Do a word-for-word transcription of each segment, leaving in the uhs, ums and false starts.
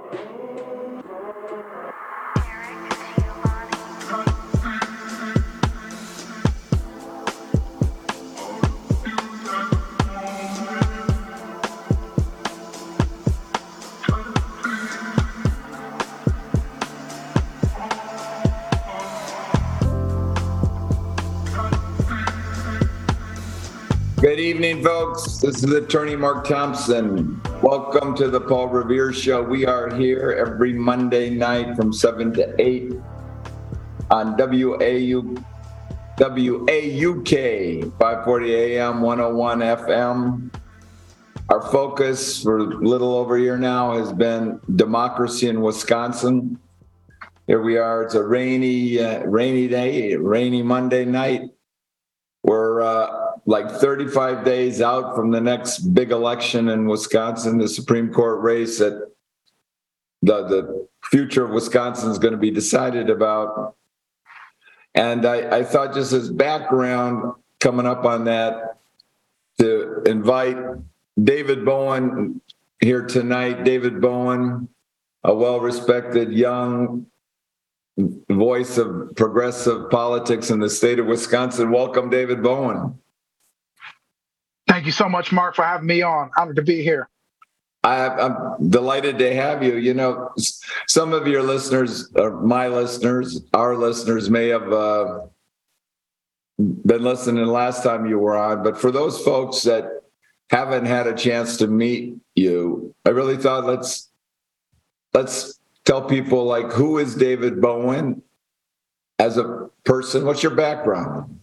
Good evening, folks. This is Attorney Mark Thompson. Welcome to the Paul Revere Show. We are here every Monday night from seven to eight on W A U, W A U K, five forty A M, one oh one F M. Our focus for a little over a year now has been democracy in Wisconsin. Here we are. It's a rainy, uh, rainy day, rainy Monday night. We're uh, like thirty-five days out from the next big election in Wisconsin, the Supreme Court race that the, the future of Wisconsin is going to be decided about. And I, I thought, just as background coming up on that, to invite David Bowen here tonight. David Bowen, a well-respected young voice of progressive politics in the state of Wisconsin. Welcome, David Bowen. Thank you so much, Mark, for having me on. Honored to be here. I, I'm delighted to have you. You know, some of your listeners, or my listeners, our listeners may have uh, been listening last time you were on, but for those folks that haven't had a chance to meet you, I really thought let's let's tell people, like, who is David Bowen as a person? What's your background?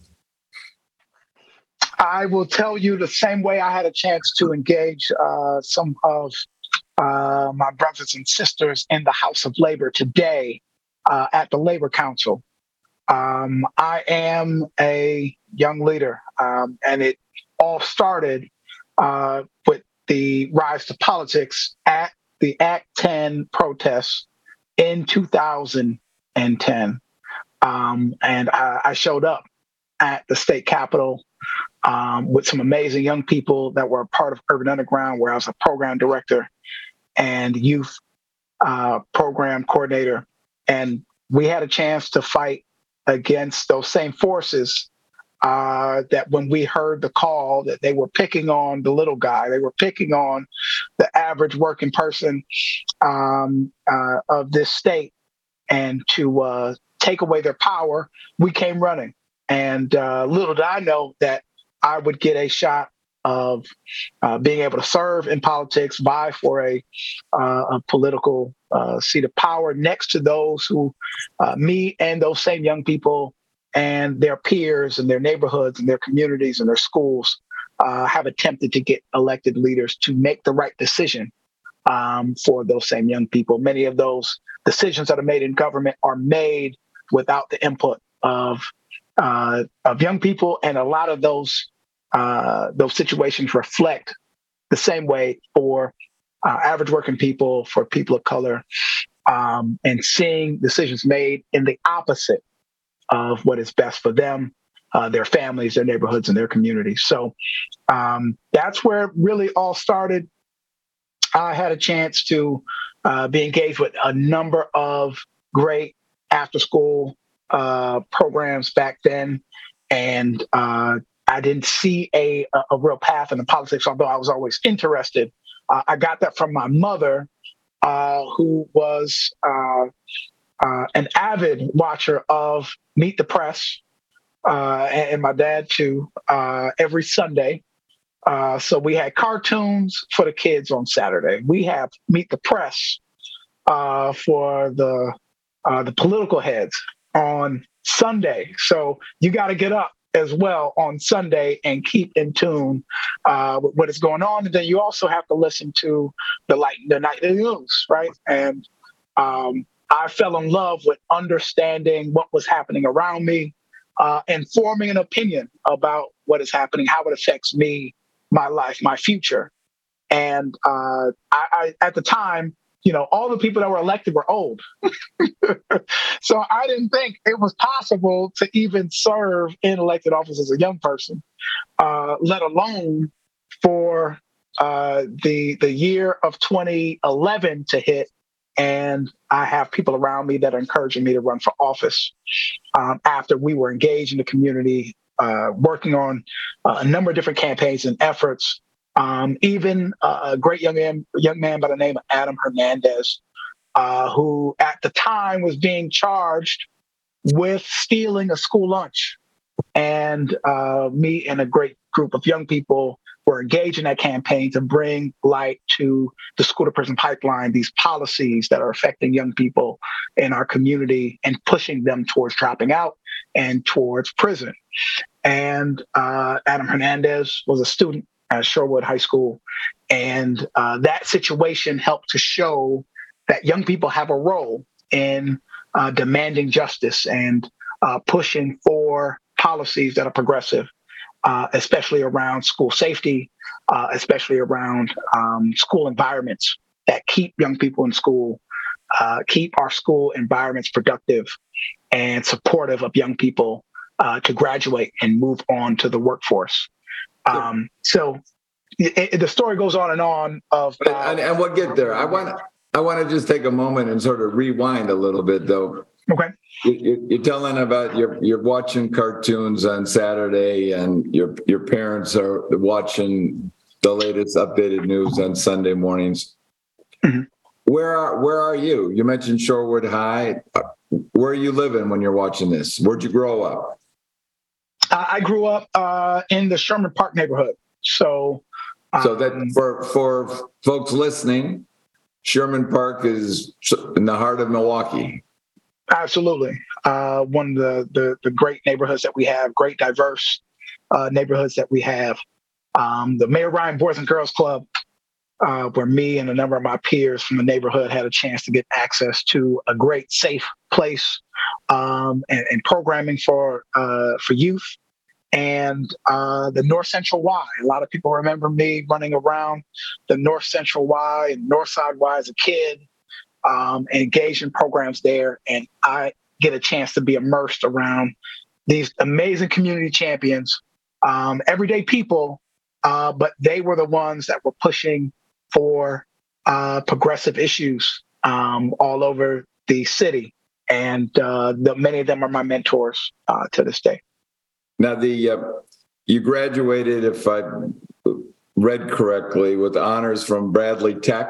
I will tell you the same way I had a chance to engage uh, some of uh, my brothers and sisters in the House of Labor today uh, at the Labor Council. Um, I am a young leader, um, and it all started uh, with the rise to politics at the Act ten protests in two thousand ten. Um, and I, I showed up at the state capitol um, with some amazing young people that were a part of Urban Underground, where I was a program director and youth uh, program coordinator. And we had a chance to fight against those same forces uh, that when we heard the call that they were picking on the little guy, they were picking on the average working person um, uh, of this state, and to uh, take away their power, we came running. And uh, little did I know that I would get a shot of uh, being able to serve in politics, vie for a, uh, a political uh, seat of power next to those who, uh, me and those same young people and their peers and their neighborhoods and their communities and their schools uh, have attempted to get elected leaders to make the right decision um, for those same young people. Many of those decisions that are made in government are made without the input of uh, of young people, and a lot of those uh, those situations reflect the same way for uh, average working people, for people of color, um, and seeing decisions made in the opposite of what is best for them, uh, their families, their neighborhoods, and their communities. So um, that's where it really all started. I had a chance to uh, be engaged with a number of great after-school uh, programs back then, and uh, I didn't see a, a real path in the politics, although I was always interested. Uh, I got that from my mother, uh, who was uh, uh, an avid watcher of Meet the Press, uh, and, and my dad too, uh, every Sunday. Uh, so we had cartoons for the kids on Saturday. We have Meet the Press uh, for the uh, the political heads on Sunday. So you got to get up as well on Sunday and keep in tune uh, with what is going on. And then you also have to listen to the like the nightly news, right? And um, I fell in love with understanding what was happening around me uh, and forming an opinion about what is happening, how it affects me, my life, my future. And uh, I, I, at the time, you know, all the people that were elected were old. So I didn't think it was possible to even serve in elected office as a young person, uh, let alone for uh, the the year of twenty eleven to hit and I have people around me that are encouraging me to run for office. Um, after we were engaged in the community, uh, working on uh, a number of different campaigns and efforts, um, even uh, a great young man, young man by the name of Adam Hernandez, uh, who at the time was being charged with stealing a school lunch. And uh, me and a great group of young people were engaged in that campaign to bring light to the school to prison pipeline, these policies that are affecting young people in our community and pushing them towards dropping out and towards prison. And uh, Adam Hernandez was a student at Shorewood High School. And uh, that situation helped to show that young people have a role in uh, demanding justice and uh, pushing for policies that are progressive, uh, especially around school safety, uh, especially around um, school environments that keep young people in school, uh, keep our school environments productive and supportive of young people uh, to graduate and move on to the workforce. Um, so it, it, the story goes on and on of. Uh, and, and we'll get there. I want I want to just take a moment and sort of rewind a little bit, though. Okay. You, you're telling about you're you're watching cartoons on Saturday, and your your parents are watching the latest updated news on Sunday mornings. Mm-hmm. Where are where are you? You mentioned Shorewood High. Where are you living when you're watching this? Where'd you grow up? I grew up uh, in the Sherman Park neighborhood. So, um, so that for for folks listening, Sherman Park is in the heart of Milwaukee. Absolutely. Uh, one of the, the, the great neighborhoods that we have, great diverse uh, neighborhoods that we have. Um, the Mayor Ryan Boys and Girls Club, uh, where me and a number of my peers from the neighborhood had a chance to get access to a great, safe place um, and, and programming for uh, for youth. And uh, the North Central Y. A lot of people remember me running around the North Central Y and North Side Y as a kid. Um, and engage in programs there. And I get a chance to be immersed around these amazing community champions, um, everyday people, uh, but they were the ones that were pushing for uh, progressive issues um, all over the city. And uh, the, many of them are my mentors uh, to this day. Now, the uh, you graduated, if I read correctly, with honors from Bradley Tech.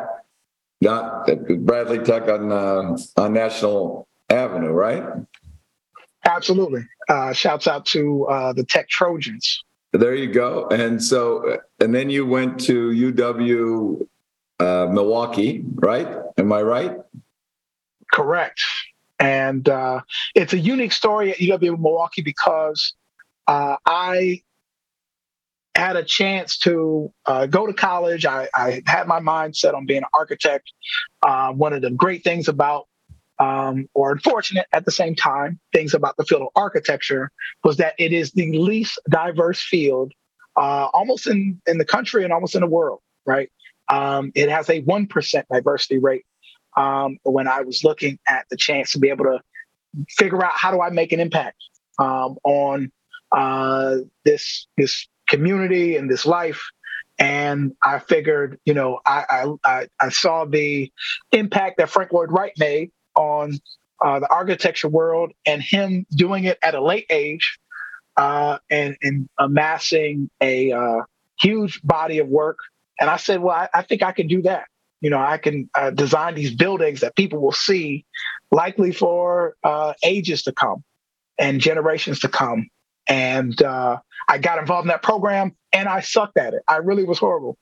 Not Bradley Tech on uh, on National Avenue, right? Absolutely. Uh, shouts out to uh, the Tech Trojans. There you go. And so, and then you went to U W uh, Milwaukee, right? Am I right? Correct. And uh, it's a unique story at U W Milwaukee because uh, I had a chance to uh, go to college. I, I had my mind set on being an architect. Uh, one of the great things about, um, or unfortunate at the same time, things about the field of architecture was that it is the least diverse field uh, almost in, in the country and almost in the world, right? Um, it has a one percent diversity rate. Um, when I was looking at the chance to be able to figure out how do I make an impact um, on uh, this, this, community and this life. And I figured, you know, I, I, I saw the impact that Frank Lloyd Wright made on uh, the architecture world and him doing it at a late age uh, and, and amassing a uh, huge body of work. And I said, well, I, I think I can do that. You know, I can uh, design these buildings that people will see likely for uh, ages to come and generations to come. And uh, I got involved in that program, and I sucked at it. I really was horrible.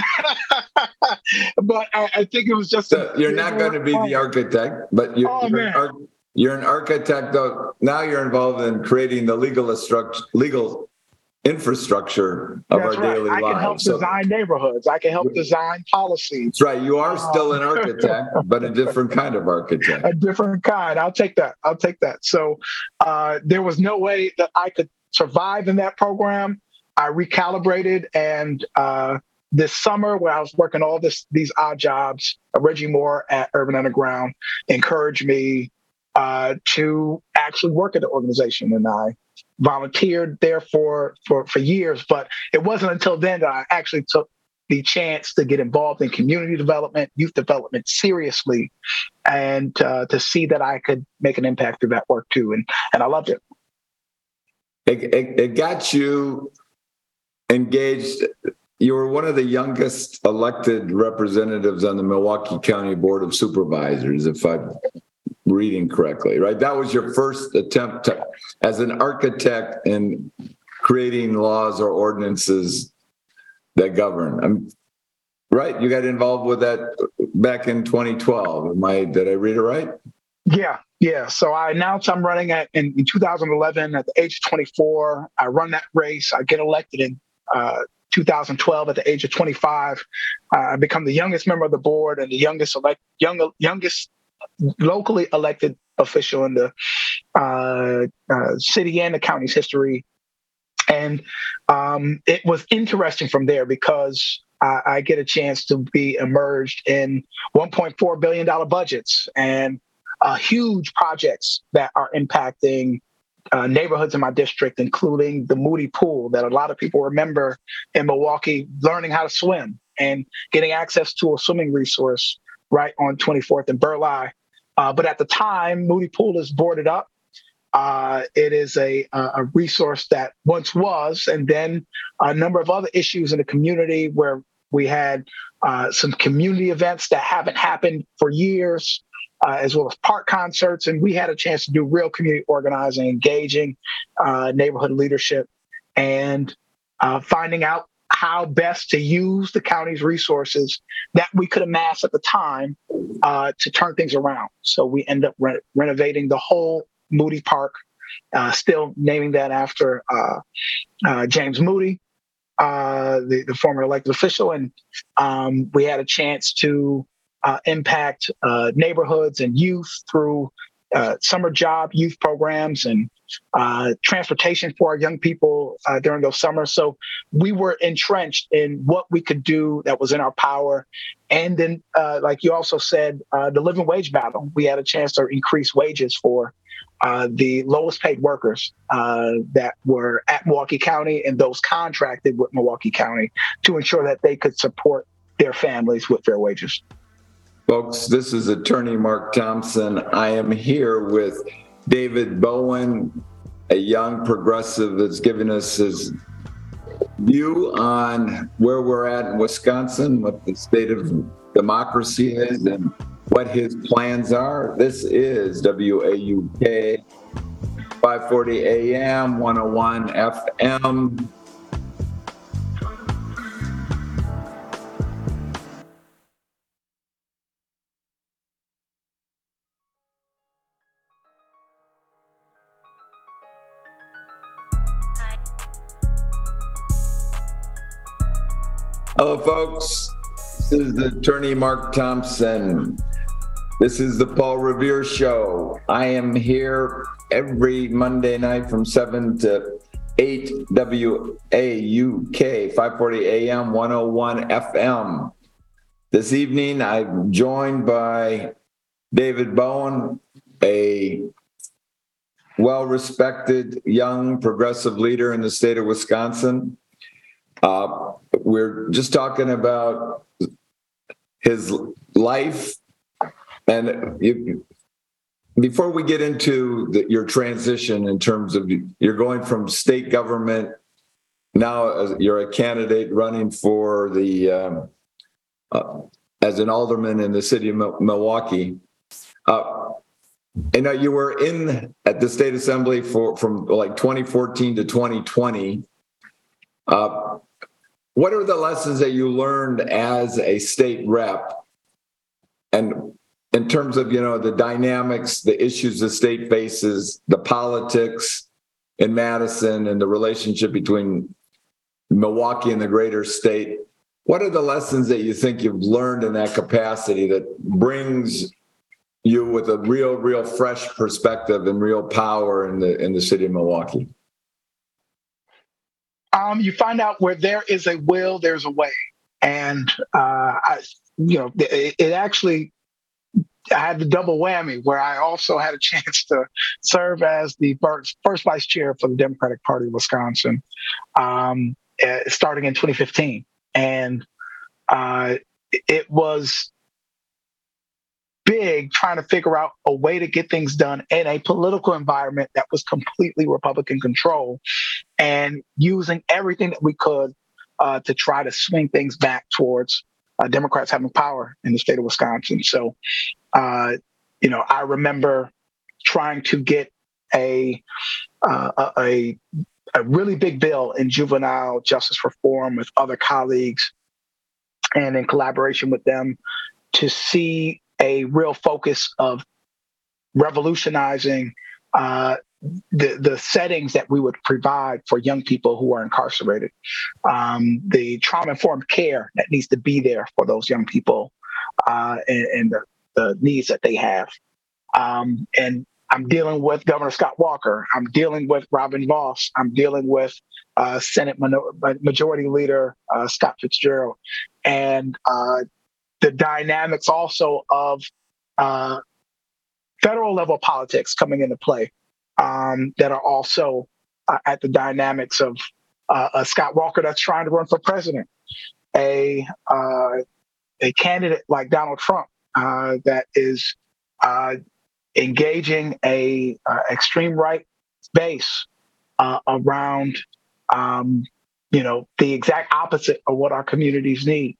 but I, I think it was just... So a, you're not going to be the architect, but you're, oh, you're, an, you're an architect, though. Now you're involved in creating the legal, legal infrastructure of That's our right. daily I lives. can help so, design neighborhoods. I can help design policies. That's right. You are still an architect, but a different kind of architect. A different kind. I'll take that. I'll take that. So uh, there was no way that I could survive in that program. I recalibrated, and uh, this summer, where I was working all this these odd jobs, uh, Reggie Moore at Urban Underground encouraged me uh, to actually work at the organization, and I volunteered there for, for, for years, but it wasn't until then that I actually took the chance to get involved in community development, youth development seriously, and uh, to see that I could make an impact through that work too. And, and I loved it. It, it. It got you engaged. You were one of the youngest elected representatives on the Milwaukee County Board of Supervisors, if I'm reading correctly, right? That was your first attempt to, as an architect in creating laws or ordinances that govern. I'm, right? You got involved with that back in twenty twelve. Am I, did I read it right? Yeah, yeah. So I announced I'm running at in, in two thousand eleven at the age of twenty-four. I run that race. I get elected in uh, two thousand twelve at the age of twenty-five. Uh, I become the youngest member of the board and the youngest elect, young, youngest locally elected official in the uh, uh, city and the county's history. And um, it was interesting from there because I, I get a chance to be immersed in one point four billion dollars budgets and uh, huge projects that are impacting uh, neighborhoods in my district, including the Moody Pool that a lot of people remember in Milwaukee, learning how to swim and getting access to a swimming resource right on twenty-fourth and Burleigh. Uh, but at the time, Moody Pool is boarded up. Uh, it is a, a resource that once was, and then a number of other issues in the community where we had uh, some community events that haven't happened for years, uh, as well as park concerts. And we had a chance to do real community organizing, engaging uh, neighborhood leadership, and uh, finding out how best to use the county's resources that we could amass at the time uh, to turn things around. So we end up re- renovating the whole Moody Park, uh, still naming that after uh, uh, James Moody, uh, the, the former elected official. And um, we had a chance to uh, impact uh, neighborhoods and youth through uh, summer job youth programs and uh, transportation for our young people uh, during those summers. So we were entrenched in what we could do that was in our power. And then, uh, like you also said, uh, the living wage battle, we had a chance to increase wages for Uh, the lowest paid workers uh, that were at Milwaukee County and those contracted with Milwaukee County to ensure that they could support their families with fair wages. Folks, this is Attorney Mark Thompson. I am here with David Bowen, a young progressive that's giving us his view on where we're at in Wisconsin, what the state of democracy is, and what his plans are. This is W A U K, five forty A M, one oh one F M. Hello, folks. This is the Attorney Mark Thompson. This is the Paul Revere Show. I am here every Monday night from seven to eight, W A U K, five forty A M, one oh one F M. This evening, I'm joined by David Bowen, a well-respected young progressive leader in the state of Wisconsin. Uh, we're just talking about his life. And you, before we get into the, your transition in terms of you're going from state government, now as you're a candidate running for the um, uh, as an alderman in the city of Milwaukee. Uh, and uh, you were in at the state assembly for from like twenty fourteen to twenty twenty. Uh, what are the lessons that you learned as a state rep? And in terms of, you know, the dynamics, the issues the state faces, the politics in Madison and the relationship between Milwaukee and the greater state, what are the lessons that you think you've learned in that capacity that brings you with a real, real fresh perspective and real power in the in the city of Milwaukee? Um, you find out where there is a will, there's a way. And, uh, I, you know, it, it actually, I had the double whammy where I also had a chance to serve as the first, first vice chair for the Democratic Party of Wisconsin, um, uh, starting in twenty fifteen. And uh, it was big trying to figure out a way to get things done in a political environment that was completely Republican control, and using everything that we could uh, to try to swing things back towards uh, Democrats having power in the state of Wisconsin. So, uh, you know, I remember trying to get a, uh, a a really big bill in juvenile justice reform with other colleagues, and in collaboration with them, to see a real focus of revolutionizing uh, the the settings that we would provide for young people who are incarcerated, um, the trauma-informed care that needs to be there for those young people, uh, and, and the, the needs that they have. Um, and I'm dealing with Governor Scott Walker. I'm dealing with Robin Vos. I'm dealing with uh, Senate Minor- Majority Leader uh, Scott Fitzgerald, and uh, the dynamics also of uh, federal level politics coming into play, um, that are also uh, at the dynamics of uh, a Scott Walker that's trying to run for president, a uh, a candidate like Donald Trump uh, that is uh, engaging a uh, extreme right base uh, around, um, you know, the exact opposite of what our communities need.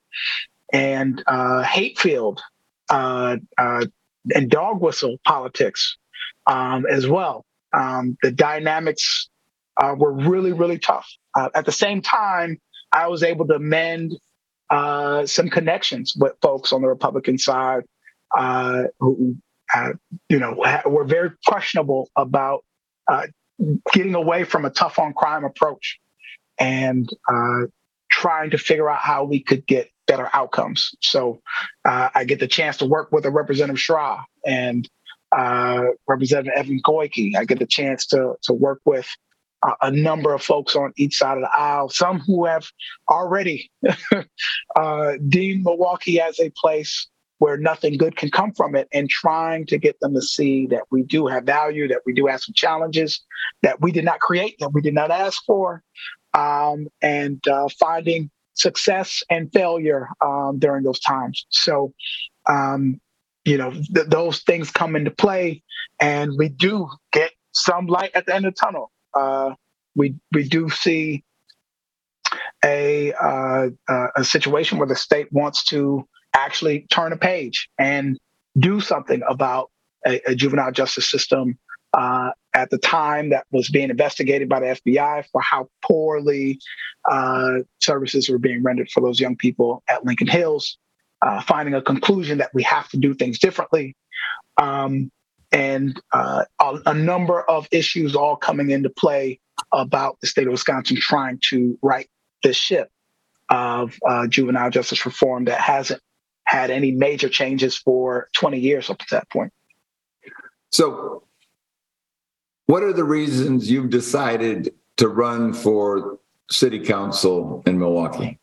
And uh, hate-filled uh, uh, and dog whistle politics um, as well. Um, the dynamics uh, were really, really tough. Uh, at the same time, I was able to mend uh, some connections with folks on the Republican side uh, who, uh, you know, were very questionable about uh, getting away from a tough-on-crime approach and uh, trying to figure out how we could get better outcomes. So uh, I get the chance to work with a Representative Schra and uh, Representative Evan Goyke. I get the chance to to work with uh, a number of folks on each side of the aisle, some who have already uh, deemed Milwaukee as a place where nothing good can come from it, and trying to get them to see that we do have value, that we do have some challenges that we did not create, that we did not ask for, um, and uh, finding success and failure um, during those times. So, um, you know, th- those things come into play, and we do get some light at the end of the tunnel. Uh, we we do see a uh, uh, a situation where the state wants to actually turn a page and do something about a, a juvenile justice system uh, at the time that was being investigated by the F B I for how poorly uh, services were being rendered for those young people at Lincoln Hills, uh, finding a conclusion that we have to do things differently. Um, and uh, a, a number of issues all coming into play about the state of Wisconsin trying to right this ship of uh, juvenile justice reform that hasn't had any major changes for twenty years up to that point. So what are the reasons you've decided to run for city council in Milwaukee?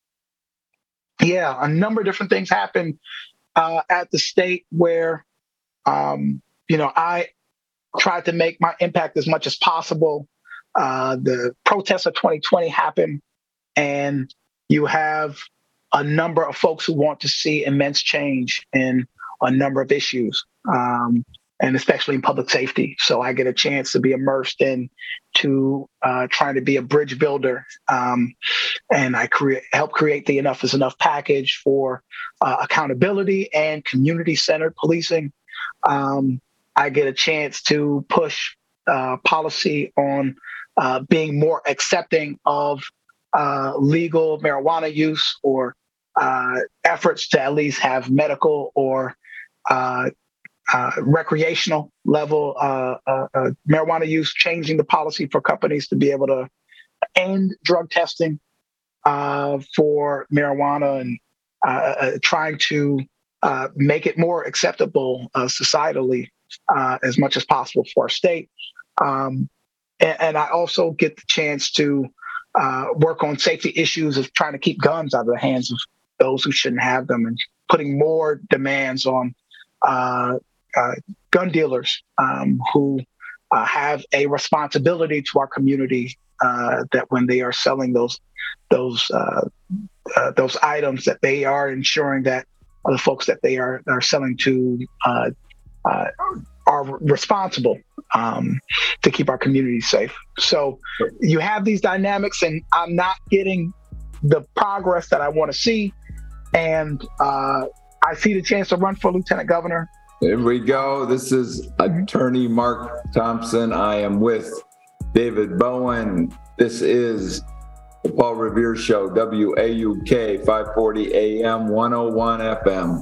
Yeah, a number of different things happened uh, at the state where, um, you know, I tried to make my impact as much as possible. Uh, the protests of twenty twenty happened, and you have a number of folks who want to see immense change in a number of issues, um, and especially in public safety. So I get a chance to be immersed in to uh, trying to be a bridge builder, um, and I create help create the Enough is Enough package for uh, accountability and community-centered policing. Um, I get a chance to push uh, policy on uh, being more accepting of uh, legal marijuana use, or uh, efforts to at least have medical or uh, uh, recreational level uh, uh, uh, marijuana use, changing the policy for companies to be able to end drug testing uh, for marijuana, and uh, uh, trying to uh, make it more acceptable uh, societally uh, as much as possible for our state. Um, and, and I also get the chance to uh, work on safety issues of trying to keep guns out of the hands of those who shouldn't have them, and putting more demands on uh, uh, gun dealers um, who uh, have a responsibility to our community, uh, that when they are selling those those uh, uh, those items that they are ensuring that the folks that they are are selling to uh, uh, are responsible um, to keep our communities safe. So you have these dynamics, and I'm not getting the progress that I want to see. And uh, I see the chance to run for lieutenant governor. There we go. This is Attorney Mark Thompson. I am with David Bowen. This is the Paul Revere Show, W A U K, five forty A M, one oh one F M.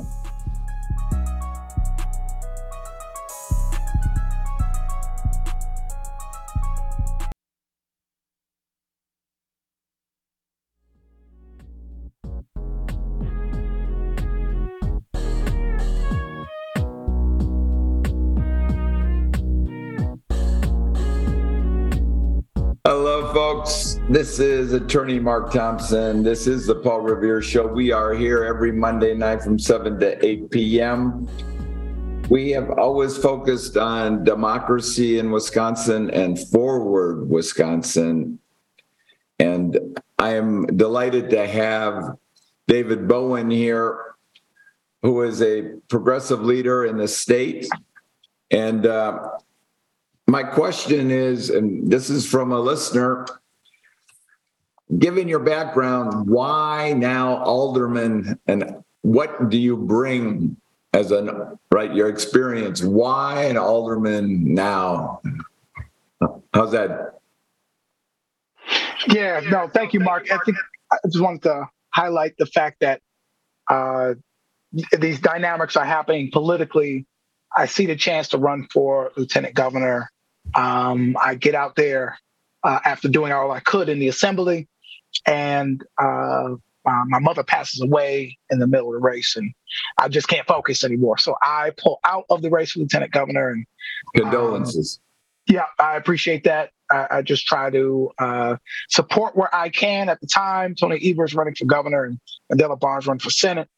Hello, folks. This is Attorney Mark Thompson. This is the Paul Revere Show. We are here every Monday night from seven to eight p.m. We have always focused on democracy in Wisconsin and forward Wisconsin. And I am delighted to have David Bowen here, who is a progressive leader in the state. And uh, my question is, and this is from a listener, given your background, why now alderman, and what do you bring as an, right, your experience? Why an alderman now? How's that? Yeah, no, thank you, Mark. I think I just wanted to highlight the fact that uh, these dynamics are happening politically. I see the chance to run for lieutenant governor. Um, I get out there uh, after doing all I could in the assembly, and uh, uh, my mother passes away in the middle of the race, and I just can't focus anymore. So I pull out of the race for lieutenant governor. And condolences. Um, yeah, I appreciate that. I, I just try to uh, support where I can. At the time, Tony Evers running for governor and Adela Barnes running for Senate,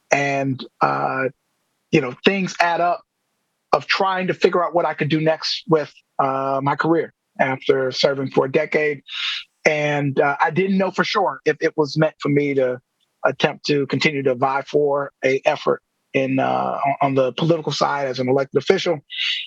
and uh, you know, things add up of trying to figure out what I could do next with uh, my career after serving for a decade. And uh, I didn't know for sure if it was meant for me to attempt to continue to vie for a effort in uh, on the political side as an elected official.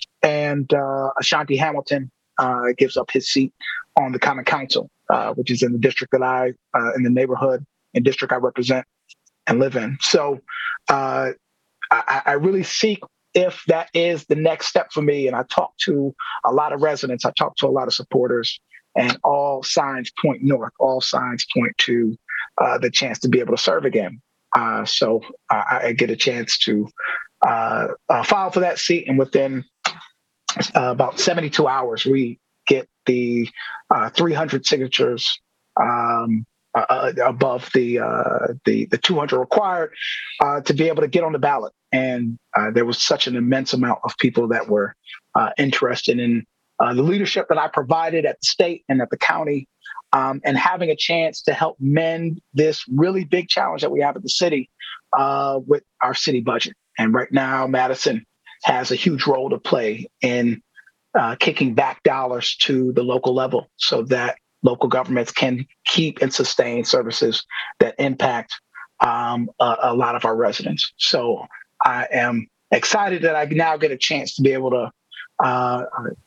And uh, Ashanti Hamilton uh, gives up his seat on the Common Council, uh, which is in the district that I, uh, in the neighborhood and district I represent and live in. So uh, I, I really seek if that is the next step for me. And I talked to a lot of residents, I talked to a lot of supporters, and all signs point north, all signs point to uh, the chance to be able to serve again. Uh, so I, I get a chance to uh, uh, file for that seat. And within uh, about seventy-two hours, we get the uh, three hundred signatures um, uh, above the, uh, the the two hundred required uh, to be able to get on the ballot. And uh, there was such an immense amount of people that were uh, interested in uh, the leadership that I provided at the state and at the county, um, and having a chance to help mend this really big challenge that we have at the city uh, with our city budget. And right now, Madison has a huge role to play in uh, kicking back dollars to the local level so that local governments can keep and sustain services that impact um, a, a lot of our residents. So I am excited that I now get a chance to be able to uh,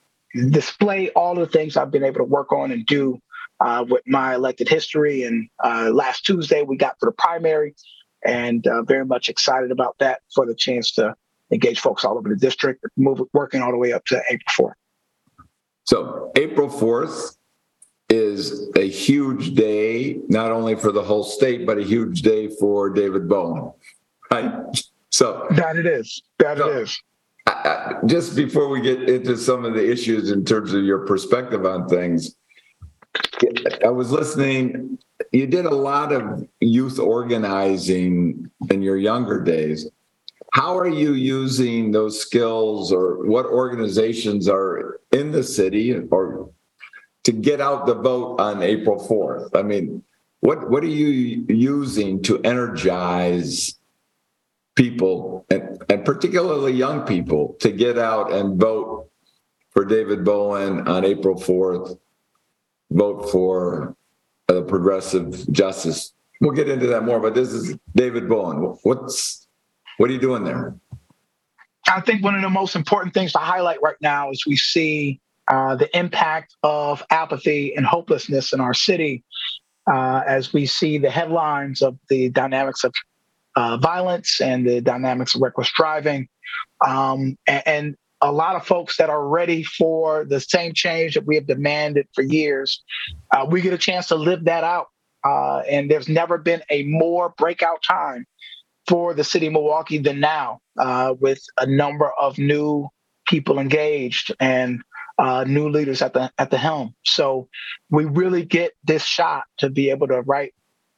display all the things I've been able to work on and do uh, with my elected history. And uh, last Tuesday, we got to the primary, and uh, very much excited about that for the chance to engage folks all over the district, move, working all the way up to April fourth. So April fourth is a huge day, not only for the whole state, but a huge day for David Bowen, right? So that it is. That so, it is. I, I, just before we get into some of the issues in terms of your perspective on things, I was listening. You did a lot of youth organizing in your younger days. How are you using those skills, or what organizations are in the city or to get out the vote on April fourth? I mean, what what are you using to energize people, and, and particularly young people, to get out and vote for David Bowen on April fourth, vote for the progressive justice we'll get into that more, but this is David Bowen. What's, what are you doing there? I think one of the most important things to highlight right now is we see uh, the impact of apathy and hopelessness in our city uh, as we see the headlines of the dynamics of uh, violence and the dynamics of reckless driving. Um, and, and a lot of folks that are ready for the same change that we have demanded for years, uh, we get a chance to live that out. Uh, and there's never been a more breakout time for the city of Milwaukee than now, uh, with a number of new people engaged and uh, new leaders at the at the helm. So we really get this shot to be able to right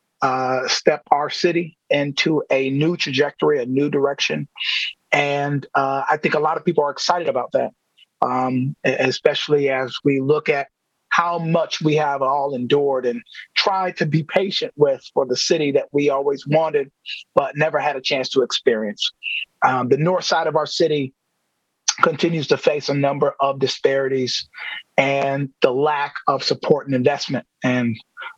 uh, step our city into a new trajectory, a new direction, and uh, I think a lot of people are excited about that, um, especially as we look at how much we have all endured and tried to be patient with for the city that we always wanted, but never had a chance to experience. Um, the north side of our city continues to face a number of disparities and the lack of support and investment. And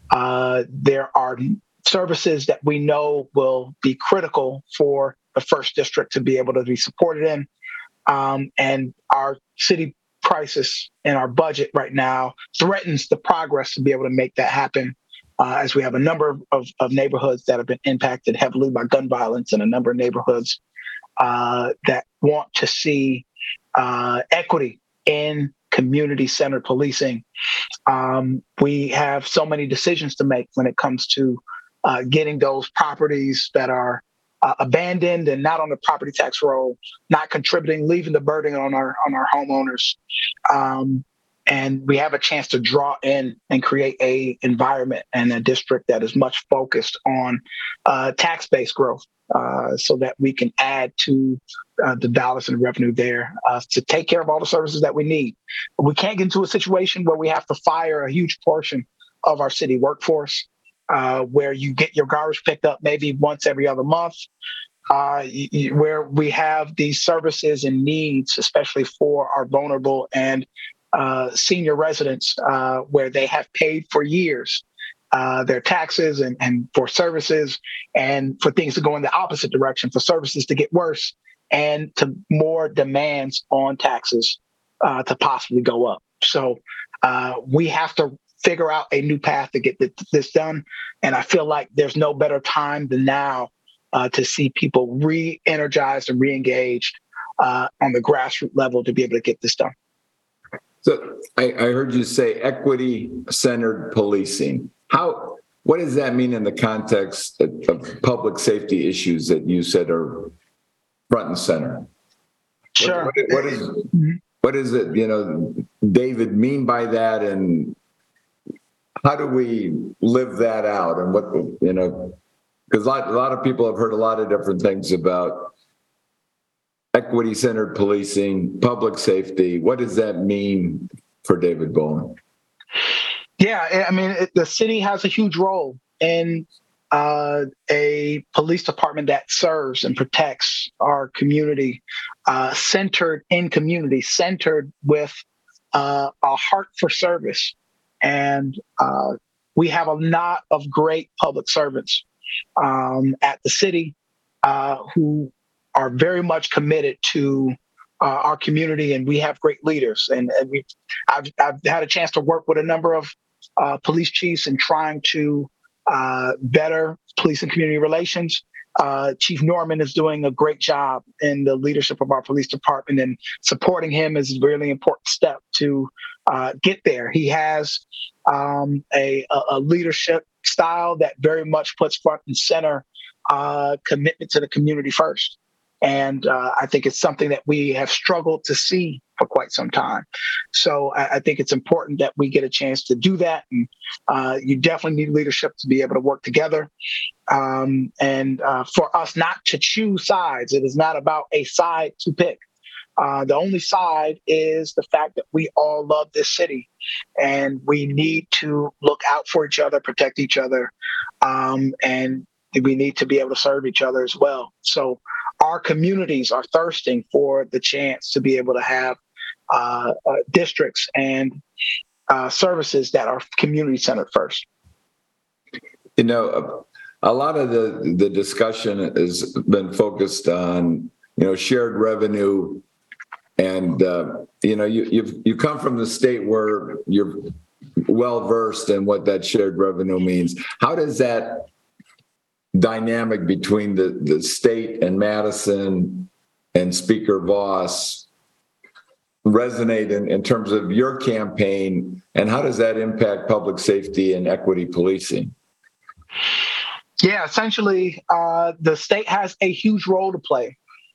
uh, there are services that we know will be critical for the first district to be able to be supported in. Um, and our city crisis in our budget right now threatens the progress to be able to make that happen, uh, as we have a number of, of neighborhoods that have been impacted heavily by gun violence and a number of neighborhoods uh, that want to see uh, equity in community-centered policing. Um, we have so many decisions to make when it comes to uh, getting those properties that are Uh, abandoned and not on the property tax roll, not contributing, leaving the burden on our on our homeowners, um, and we have a chance to draw in and create a environment and a district that is much focused on uh, tax-based growth, uh, so that we can add to uh, the dollars and revenue there uh, to take care of all the services that we need. We can't get into a situation where we have to fire a huge portion of our city workforce. Uh, where you get your garbage picked up maybe once every other month, uh, y- y- where we have these services and needs, especially for our vulnerable and uh, senior residents, uh, where they have paid for years uh, their taxes and, and for services, and for things to go in the opposite direction, for services to get worse, and to more demands on taxes uh, to possibly go up. So uh, we have to figure out a new path to get this done. And I feel like there's no better time than now uh, to see people re-energized and re-engaged uh, on the grassroots level to be able to get this done. So I, I heard you say equity-centered policing. How? What does that mean in the context of, of public safety issues that you said are front and center? Sure. What, what, what is what is it, you know, David, mean by that, and how do we live that out? And what, you know, because a lot, a lot of people have heard a lot of different things about equity-centered policing, public safety. What does that mean for David Bowen? Yeah, I mean, it, the city has a huge role in uh, a police department that serves and protects our community, uh, centered in community, centered with uh, a heart for service. And uh, we have a lot of great public servants um, at the city uh, who are very much committed to uh, our community, and we have great leaders. And, and we, I've, I've had a chance to work with a number of uh, police chiefs in trying to uh, better police and community relations. Uh, Chief Norman is doing a great job in the leadership of our police department, and supporting him is a really important step to uh, get there. He has um, a, a leadership style that very much puts front and center uh, commitment to the community first. And uh, I think it's something that we have struggled to see for quite some time. So I, I think it's important that we get a chance to do that. And uh, you definitely need leadership to be able to work together. Um, and uh, for us not to choose sides, it is not about a side to pick. Uh, the only side is the fact that we all love this city, and we need to look out for each other, protect each other, um, and we need to be able to serve each other as well. So our communities are thirsting for the chance to be able to have uh, uh, districts and uh, services that are community-centered first. You know, a lot of the, the discussion has been focused on, you know, shared revenue. And, uh, you know, you, you've, you come from the state where you're well versed in what that shared revenue means. How does that dynamic between the, the state and Madison and Speaker Vos resonate in, in terms of your campaign, and how does that impact public safety and equity policing? Yeah, essentially, uh, the state has a huge role to play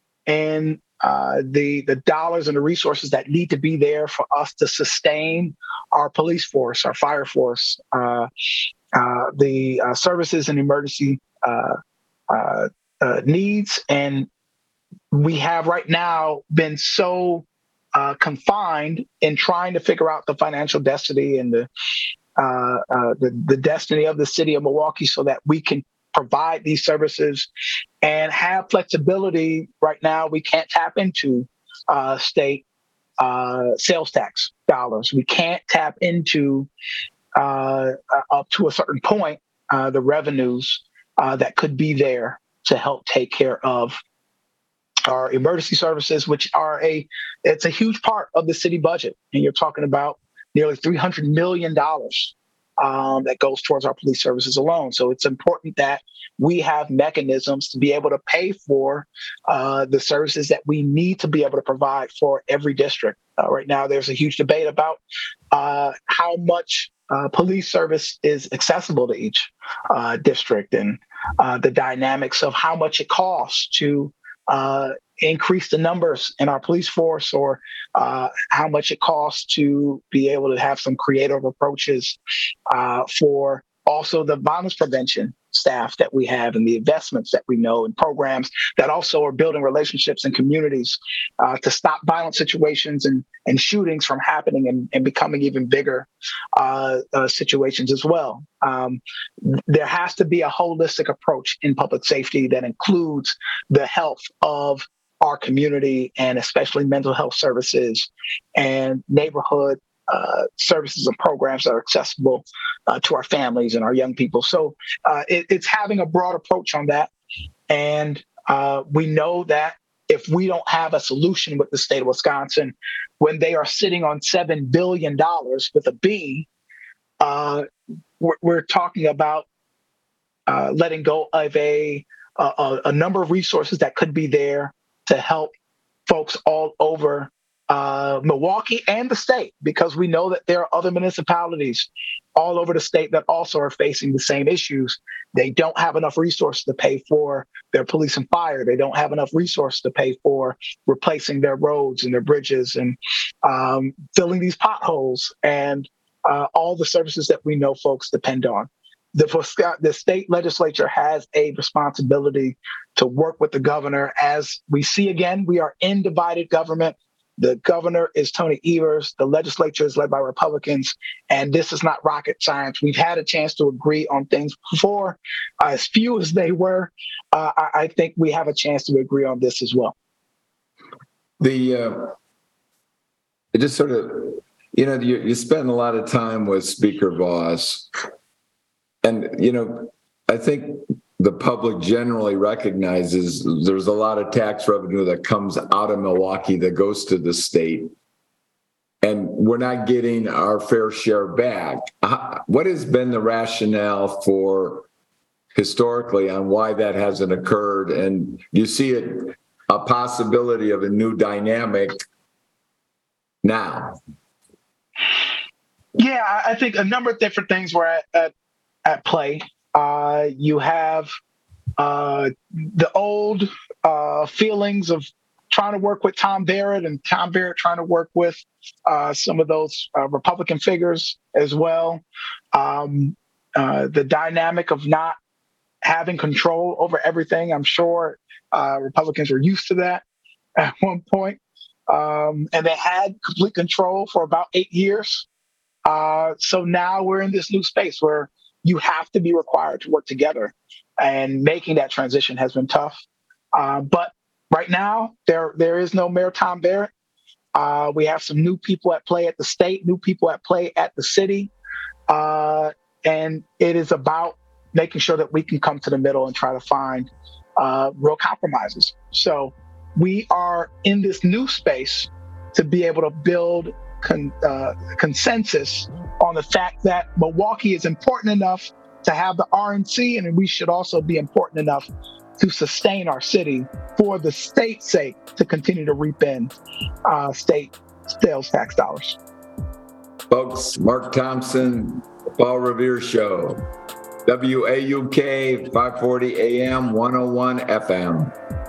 in uh, the the dollars and the resources that need to be there for us to sustain our police force, our fire force, uh, uh, the uh, services and emergency uh, uh, uh, needs. And we have right now been so uh, confined in trying to figure out the financial destiny and the, uh, uh, the the destiny of the city of Milwaukee so that we can provide these services and have flexibility. Right now, we can't tap into uh, state uh, sales tax dollars. We can't tap into, uh, up to a certain point, uh, the revenues uh, that could be there to help take care of our emergency services, which are a, it's a huge part of the city budget. And you're talking about nearly three hundred million dollars Um, that goes towards our police services alone. So it's important that we have mechanisms to be able to pay for uh, the services that we need to be able to provide for every district. Uh, right now, there's a huge debate about uh, how much uh, police service is accessible to each uh, district and uh, the dynamics of how much it costs to uh, increase the numbers in our police force, or uh, how much it costs to be able to have some creative approaches uh, for also the violence prevention staff that we have and the investments that we know and programs that also are building relationships in communities uh, to stop violent situations and, and shootings from happening and, and becoming even bigger uh, uh, situations as well. Um, there has to be a holistic approach in public safety that includes the health of our community, and especially mental health services and neighborhood uh, services and programs that are accessible uh, to our families and our young people. So uh, it, it's having a broad approach on that. And uh, we know that if we don't have a solution with the state of Wisconsin, when they are sitting on seven billion dollars with a B, uh, we're, we're talking about uh, letting go of a, a, a number of resources that could be there to help folks all over uh, Milwaukee and the state, because we know that there are other municipalities all over the state that also are facing the same issues. They don't have enough resources to pay for their police and fire. They don't have enough resources to pay for replacing their roads and their bridges and um, filling these potholes and uh, all the services that we know folks depend on. The, the state legislature has a responsibility to work with the governor. As we see again, we are in divided government. The governor is Tony Evers. The legislature is led by Republicans. And this is not rocket science. We've had a chance to agree on things before, uh, as few as they were. Uh, I, I think we have a chance to agree on this as well. The uh, it just sort of, you know, you, you spend a lot of time with Speaker Vos. And, you know, I think the public generally recognizes there's a lot of tax revenue that comes out of Milwaukee that goes to the state, and we're not getting our fair share back. What has been the rationale for historically on why that hasn't occurred? And you see it, a possibility of a new dynamic now? Yeah, I think a number of different things were at, at at play. Uh, you have uh, the old uh, feelings of trying to work with Tom Barrett, and Tom Barrett trying to work with uh, some of those uh, Republican figures as well. Um, uh, the dynamic of not having control over everything. I'm sure uh, Republicans were used to that at one point. Um, and they had complete control for about eight years. Uh, so now we're in this new space where you have to be required to work together, and making that transition has been tough. Uh, but right now, there there is no Mayor Tom Barrett. Uh, we have some new people at play at the state, new people at play at the city, uh, and it is about making sure that we can come to the middle and try to find uh, real compromises. So we are in this new space to be able to build con- uh, consensus on the fact that Milwaukee is important enough to have the R N C, and we should also be important enough to sustain our city for the state's sake to continue to reap in uh, state sales tax dollars. Folks, Mark Thompson, The Paul Revere Show, W A U K, five forty A M, one oh one F M.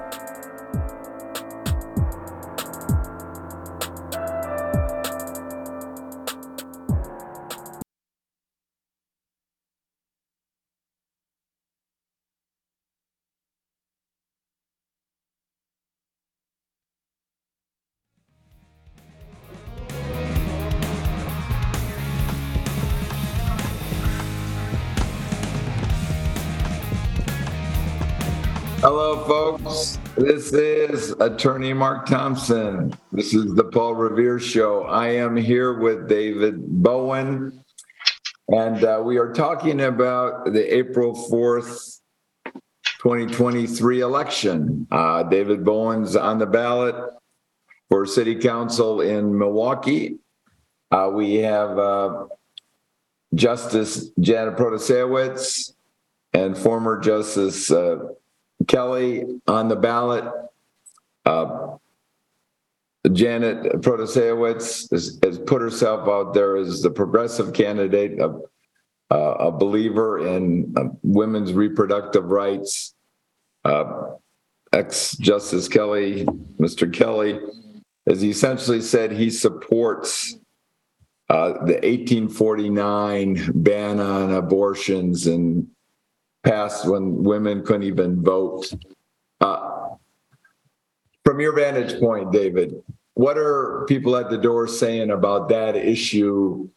Hello, folks. This is Attorney Mark Thompson. This is the Paul Revere Show. I am here with David Bowen, and uh, we are talking about the April fourth, twenty twenty-three election. Uh, David Bowen's on the ballot for City Council in Milwaukee. Uh, we have uh, Justice Janet Protasiewicz and former Justice uh, Kelly on the ballot. Uh, Janet Protasiewicz has, has put herself out there as the progressive candidate, of, uh, a believer in uh, women's reproductive rights. Uh, Ex-Justice Kelly, Mister Kelly, has essentially said he supports uh, the eighteen forty-nine ban on abortions and passed when women couldn't even vote. Uh, from your vantage point, David, what are people at the door saying about that issue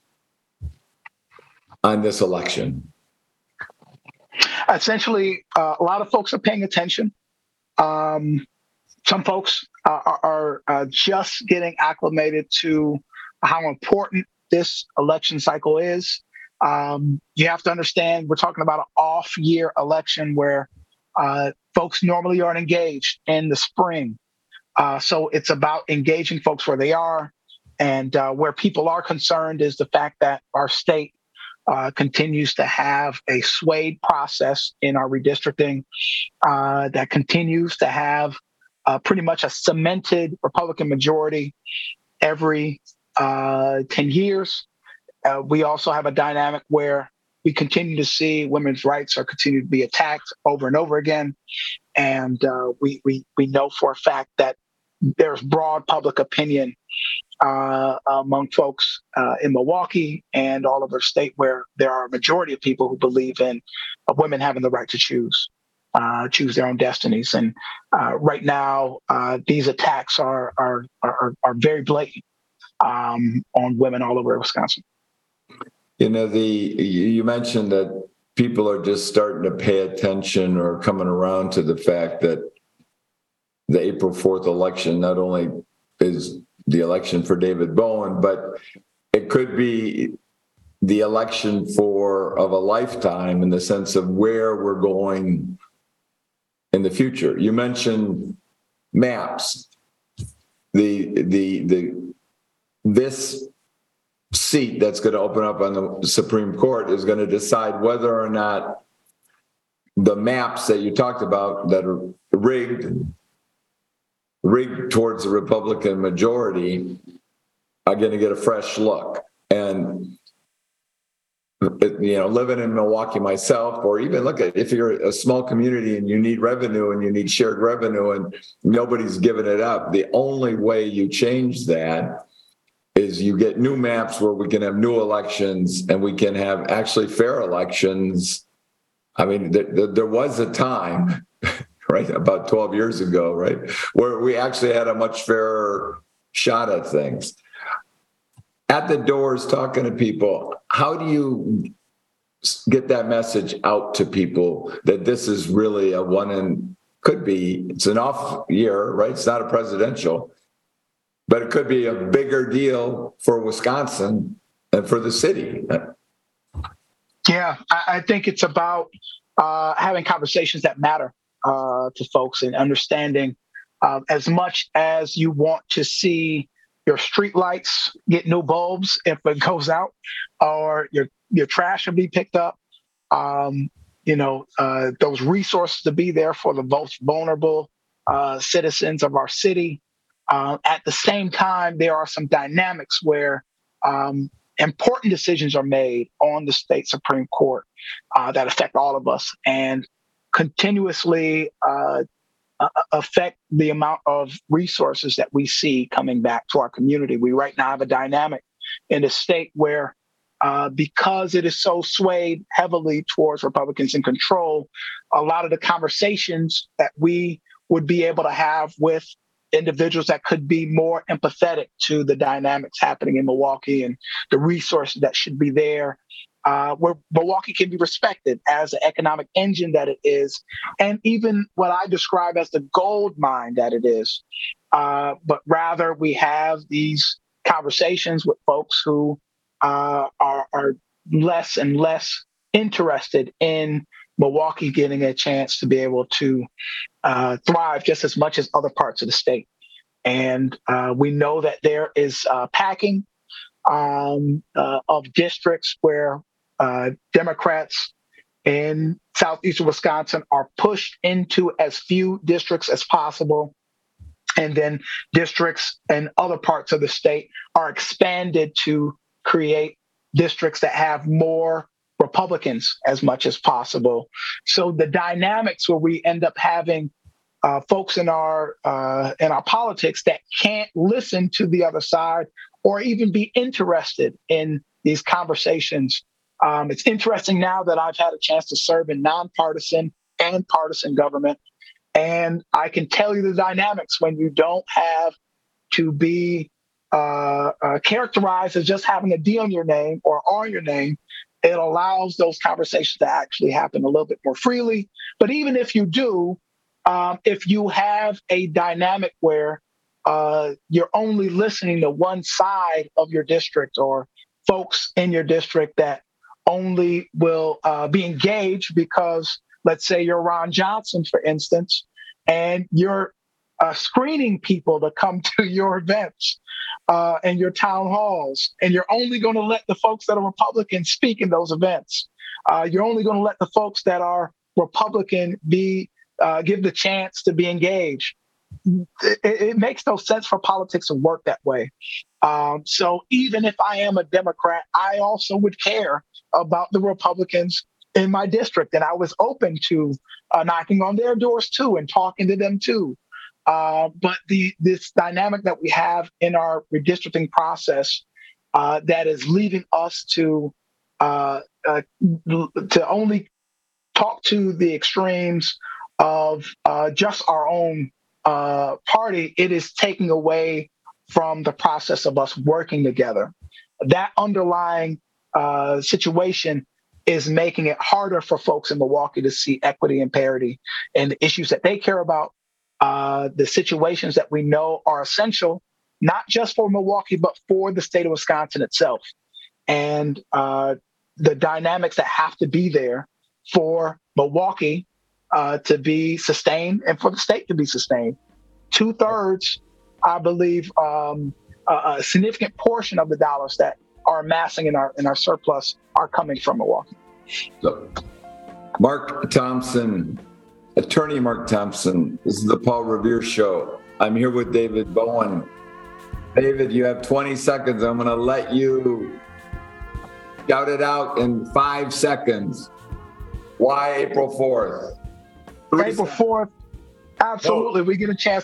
on this election? Essentially, uh, a lot of folks are paying attention. Um, some folks uh, are, are uh, just getting acclimated to how important this election cycle is. Um, you have to understand we're talking about an off-year election where uh, folks normally aren't engaged in the spring. Uh, so it's about engaging folks where they are. And uh, where people are concerned is the fact that our state uh, continues to have a swayed process in our redistricting uh, that continues to have uh, pretty much a cemented Republican majority every uh, ten years. Uh, we also have a dynamic where we continue to see women's rights are continuing to be attacked over and over again. And uh, we, we, we know for a fact that there's broad public opinion uh, among folks uh, in Milwaukee and all over the state where there are a majority of people who believe in uh, women having the right to choose, uh, choose their own destinies. And uh, right now, uh, these attacks are, are, are, are very blatant um, on women all over Wisconsin. You know, the you mentioned that people are just starting to pay attention or coming around to the fact that the April fourth election not only is the election for David Bowen, but it could be the election for of a lifetime in the sense of where we're going in the future. You mentioned maps. The the the this seat that's going to open up on the Supreme Court is going to decide whether or not the maps that you talked about that are rigged, rigged towards the Republican majority are going to get a fresh look. And, you know, living in Milwaukee myself, or even look at if you're a small community and you need revenue and you need shared revenue and nobody's giving it up, the only way you change that is you get new maps where we can have new elections and we can have actually fair elections. I mean, th- th- there was a time, right, about twelve years ago, right, where we actually had a much fairer shot at things. At the doors, talking to people, how do you get that message out to people that this is really a one and could be, it's an off year, right? It's not a presidential. But it could be a bigger deal for Wisconsin and for the city. Yeah, I, I think it's about uh, having conversations that matter uh, to folks and understanding uh, as much as you want to see your street lights get new bulbs if it goes out, or your your trash will be picked up. Um, you know, uh, those resources to be there for the most vulnerable uh, citizens of our city. Uh, at the same time, there are some dynamics where um, important decisions are made on the state Supreme Court uh, that affect all of us and continuously uh, affect the amount of resources that we see coming back to our community. We right now have a dynamic in the state where uh, because it is so swayed heavily towards Republicans in control, a lot of the conversations that we would be able to have with individuals that could be more empathetic to the dynamics happening in Milwaukee and the resources that should be there, uh, where Milwaukee can be respected as the economic engine that it is, and even what I describe as the gold mine that it is. Uh, but rather, we have these conversations with folks who uh, are, are less and less interested in Milwaukee getting a chance to be able to uh, thrive just as much as other parts of the state. And uh, we know that there is uh, packing um, uh, of districts where uh, Democrats in southeastern Wisconsin are pushed into as few districts as possible. And then districts in other parts of the state are expanded to create districts that have more Republicans as much as possible. So the dynamics where we end up having uh, folks in our uh, in our politics that can't listen to the other side or even be interested in these conversations. Um, it's interesting now that I've had a chance to serve in nonpartisan and partisan government, and I can tell you the dynamics when you don't have to be uh, uh, characterized as just having a D on your name or on your name. It allows those conversations to actually happen a little bit more freely. But even if you do, um, if you have a dynamic where uh, you're only listening to one side of your district or folks in your district that only will uh, be engaged because, let's say you're Ron Johnson, for instance, and you're uh, screening people to come to your events uh, and your town halls, and you're only going to let the folks that are Republican speak in those events. Uh, you're only going to let the folks that are Republican be uh, give the chance to be engaged. It, it makes no sense for politics to work that way. Um, so even if I am a Democrat, I also would care about the Republicans in my district, and I was open to uh, knocking on their doors too and talking to them too. Uh, but the this dynamic that we have in our redistricting process uh, that is leaving us to uh, uh, to only talk to the extremes of uh, just our own uh, party, it is taking away from the process of us working together. That underlying uh, situation is making it harder for folks in Milwaukee to see equity and parity and the issues that they care about, uh, the situations that we know are essential, not just for Milwaukee, but for the state of Wisconsin itself. And uh, the dynamics that have to be there for Milwaukee uh, to be sustained and for the state to be sustained. Two thirds, I believe, um, a, a significant portion of the dollars that are amassing in our in our surplus are coming from Milwaukee. So, Mark Thompson, attorney Mark Thompson, this is the Paul Revere Show. I'm here with David Bowen. David, you have twenty seconds. I'm going to let you shout it out in five seconds. Why April fourth? April fourth, absolutely. No. We get a chance